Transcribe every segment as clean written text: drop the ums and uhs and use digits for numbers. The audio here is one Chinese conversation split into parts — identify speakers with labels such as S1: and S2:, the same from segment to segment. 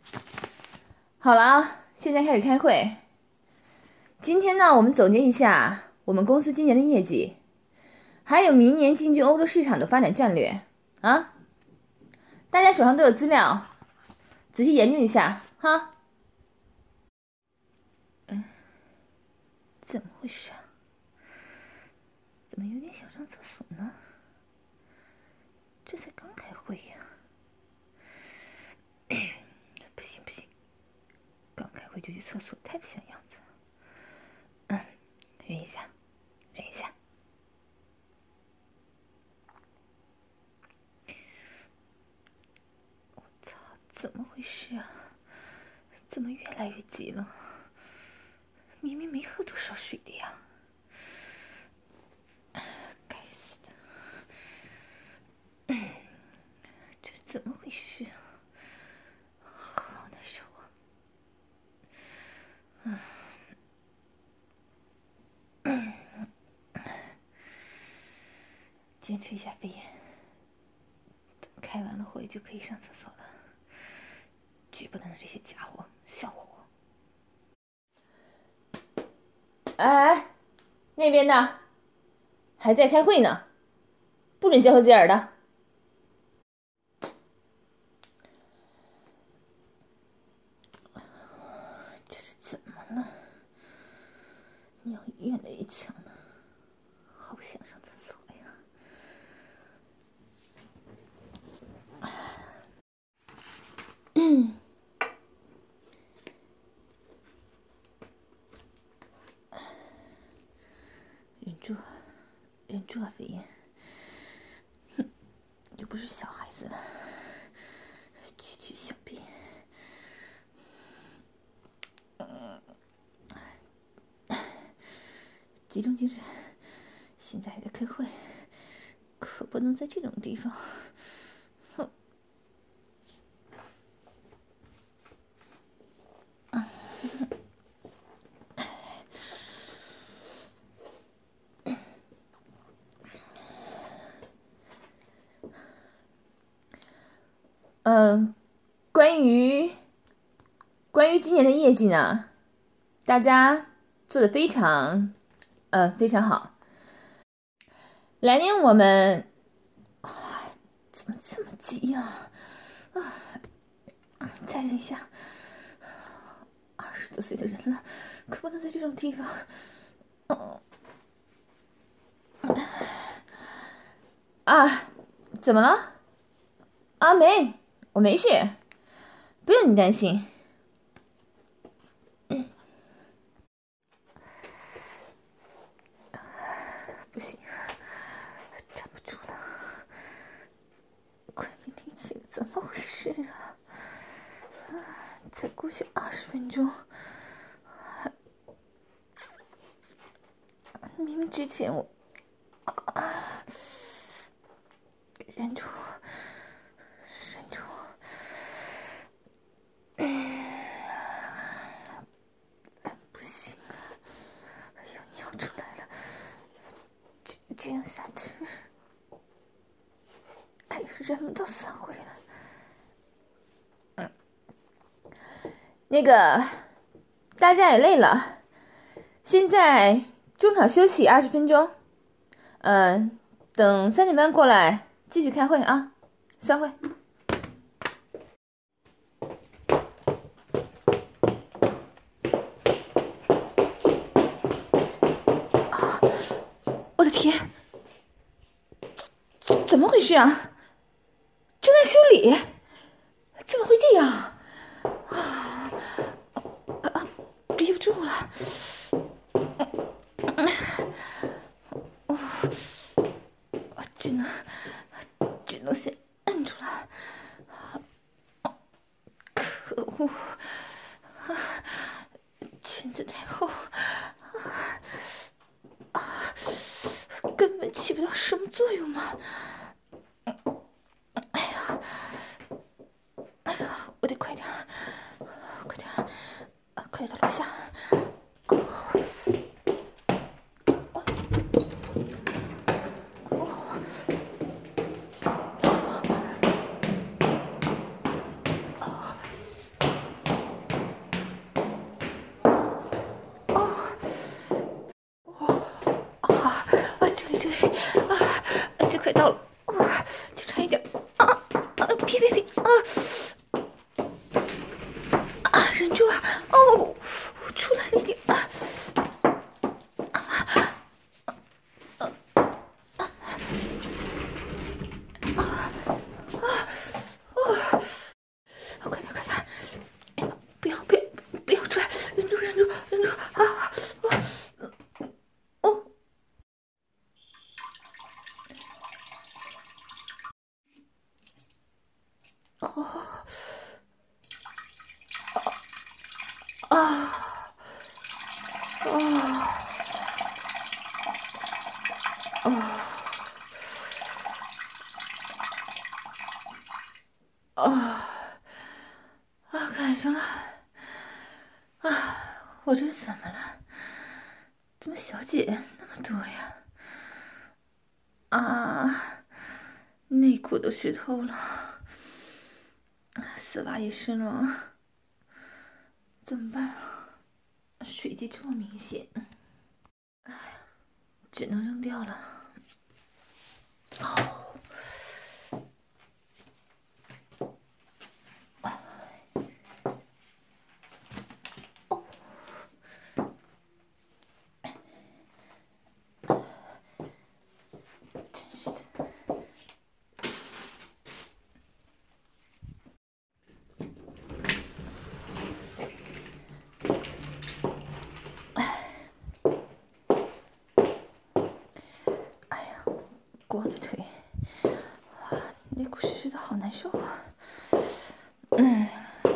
S1: 好了啊，现在开始开会。今天呢，我们总结一下我们公司今年的业绩，还有明年进军欧洲市场的发展战略啊。大家手上都有资料，仔细研究一下哈。怎么回事啊？怎么有点想上厕所呢？这才刚开会呀！不行不行，刚开会就去厕所，太不像样子了。忍一下，忍一下。我操，怎么回事啊？怎么越来越急了？明明没喝多少水的呀！该死的！这是怎么回事啊？好难受啊！坚持一下肺炎，等开完了会就可以上厕所了，绝不能让这些家伙笑话我。哎，那边的还在开会呢，不准交头接耳的。这是怎么了？尿意越来越强了，好想上厕所呀！忍住，忍住啊，飞燕！哼，又不是小孩子了，去小便。集中精神，现在还在开会，可不能在这种地方。关于今年的业绩呢，大家做的非常好。来年我们怎么这么急呀？再忍一下，20多岁的人了，可不能在这种地方。怎么了？我没事，不用你担心。不行，站不住了，快没力气了，怎么回事啊？才过去20分钟，明明之前我忍住，不行，要尿出来了，这样下去，人都散会了。那个，大家也累了，现在中场休息20分钟。等3点半过来继续开会啊，散会。我的天，怎么回事啊？正在修理，怎么会这样？憋不住了。只能先摁住了。可恶，裙子太厚，根本起不到什么作用嘛。哎呀，我得快点，快点到楼下。 忍住啊！哦，出来了一点啊！快点，不要出来！忍住啊！哦，赶上了啊！我这是怎么了？怎么小姐那么多呀？啊，内裤都湿透了，丝袜也湿了，怎么办啊？水迹这么明显，哎呀，只能扔掉了。哦。光着腿，内裤湿湿的，好难受啊！哎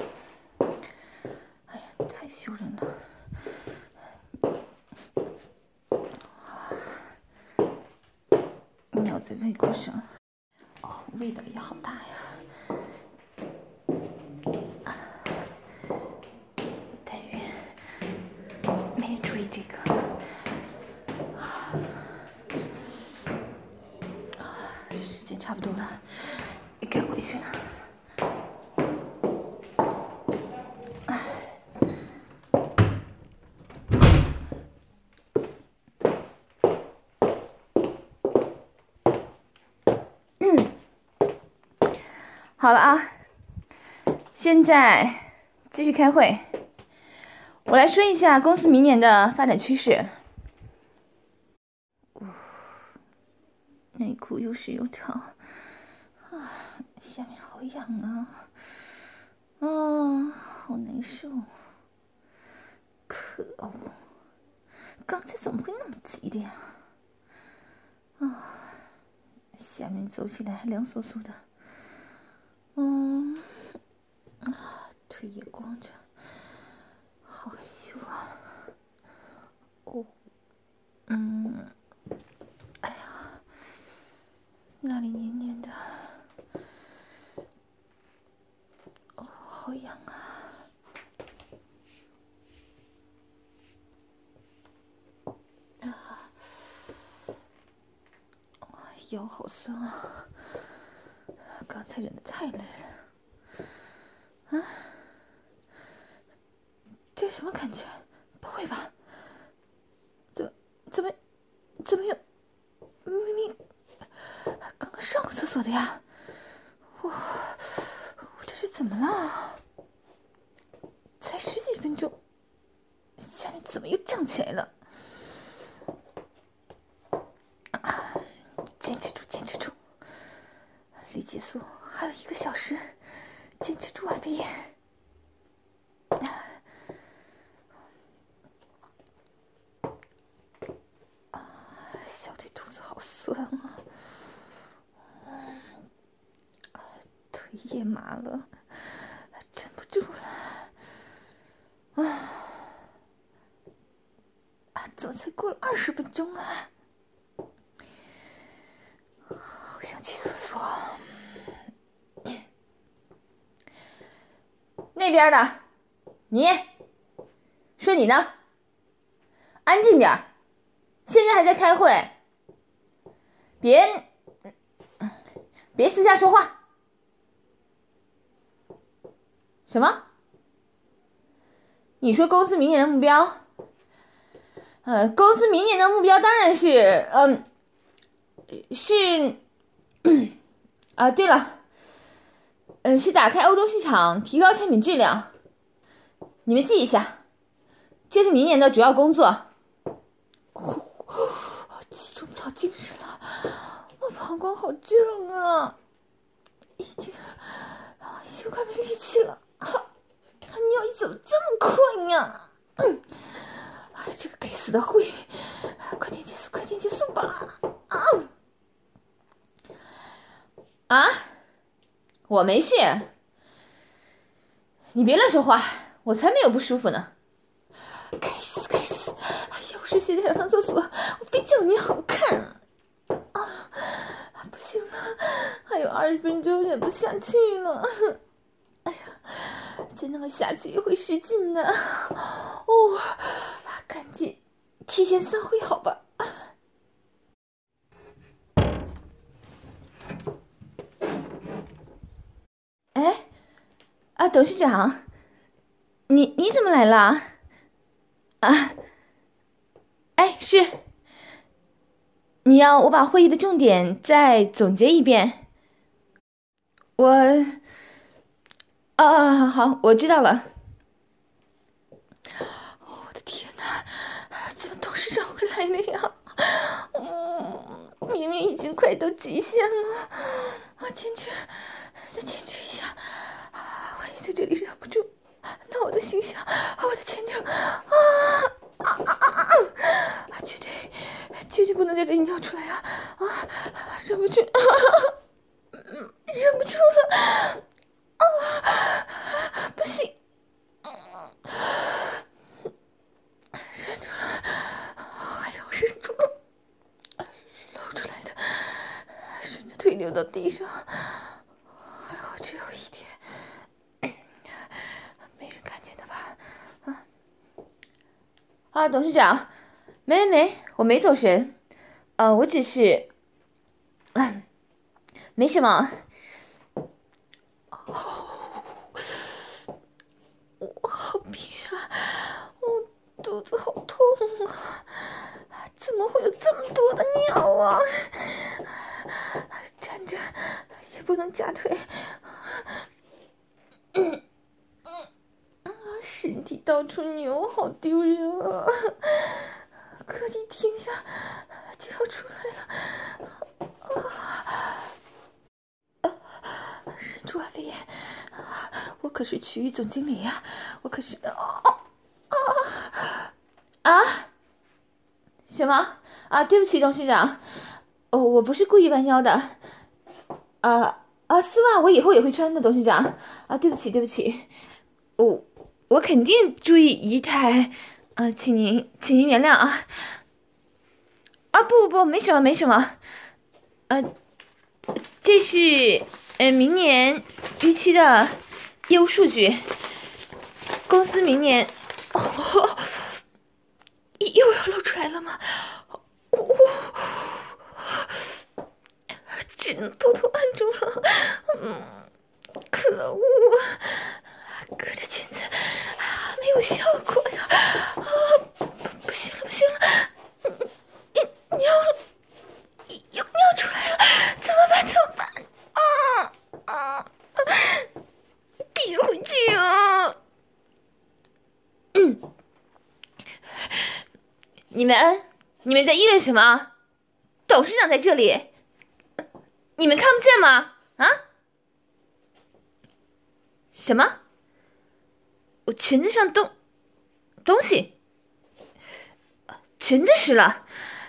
S1: 呀，太羞人了！尿在内裤上，哦，味道也好大呀！但愿没人注意这个。时间差不多了，该回去了。好了啊，现在继续开会。我来说一下公司明年的发展趋势。内裤又湿又长，啊，下面好痒啊！好难受。可恶，刚才怎么会那么急的呀？下面走起来还凉飕飕的。腿也光着，好害羞啊！哎呀，那里黏黏的，好痒啊！腰好酸啊！刚才忍得太累了。这是什么感觉？不会吧？怎么有？明明刚刚上过厕所的呀！我这是怎么了？才十几分钟，下面怎么又胀起来了？坚持住！离结束还有1个小时，坚持住啊，飞燕！小腿肚子好酸啊，腿也麻了，撑不住了。怎么才过了20分钟啊？好想去厕所。那边的，你说你呢？安静点，现在还在开会，别私下说话。什么？你说公司明年的目标？公司明年的目标当然是，对了，是打开欧洲市场，提高产品质量。 你们记一下，这是明年的主要工作。
S2: 集中不了精神了，我膀胱好胀啊，已经快没力气了。尿意怎么这么快呀？这个该死的会，快点结束吧！
S1: 我没事，你别乱说话，我才没有不舒服呢。
S2: 该死！要是现在要上厕所，我非叫你好看！不行了，还有20分钟，忍不下去了。再那么下去会失禁的。赶紧提前散会好吧。
S1: 董事长，你怎么来了？是，你要我把会议的重点再总结一遍？好，我知道了。
S2: 我的天哪，怎么董事长会来了呀？明明已经快到极限了，再坚持一下。万一在这里忍不住，那我的形象，我的前程绝对不能在这里尿出来啊！忍不住，忍不住了！不行，忍住了，还好忍住了，露出来的顺着腿流到地上，还好只有一点，没人看见的吧？
S1: 董事长，没，我没走神，我只是，没什么。
S2: 我好憋啊，我肚子好痛啊，怎么会有这么多的尿啊？站着也不能夹腿，身体到处扭，好丢人啊！可一停下就要出来了，肾主管肺炎，我可是区域总经理呀，我可是
S1: 什么？对不起，董事长，我不是故意弯腰的。丝袜我以后也会穿的，董事长。对不起，我肯定注意仪态，请您原谅啊。不，没什么，这是明年预期的业务数据，公司明年
S2: 又要露出来了吗？只能偷偷按住了。可恶，隔着裙子没有效果呀！不行了，尿出来了，怎么办？憋回去啊！
S1: 你们在议论什么？董事长在这里，你们看不见吗？什么？我裙子上东西，裙子湿了？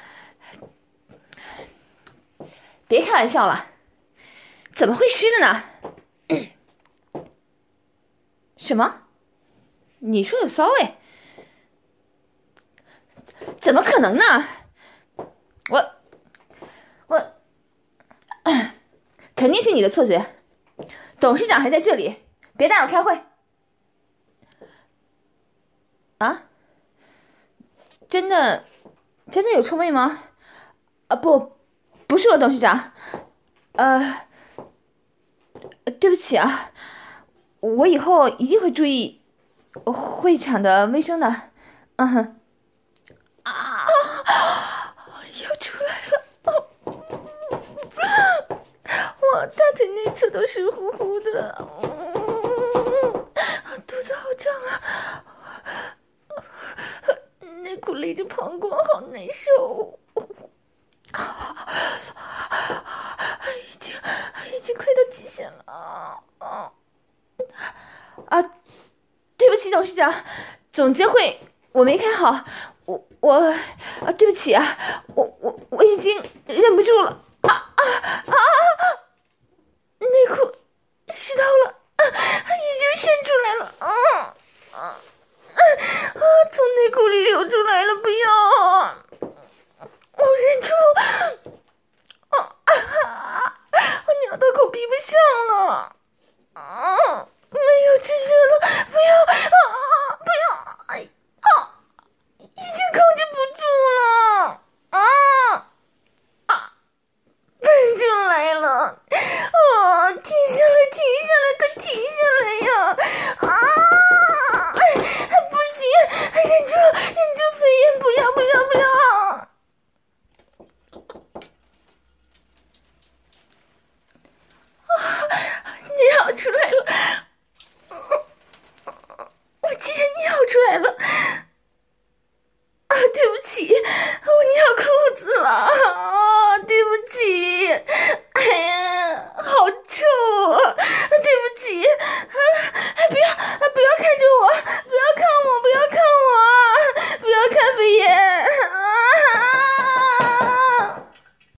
S1: 别开玩笑了，怎么会湿的呢？什么？你说有骚味？怎么可能呢？我肯定是你的错觉。董事长还在这里，别打扰开会。真的有臭味吗？不是我，董事长。对不起啊，我以后一定会注意会场的卫生的。
S2: 要出来了！我大腿内侧都湿乎乎的，肚子好胀啊！ 膀胱好难受，已经快到极限了。
S1: 对不起，董事长，总监会我没开好，对不起啊，我已经忍不住了内裤湿到了，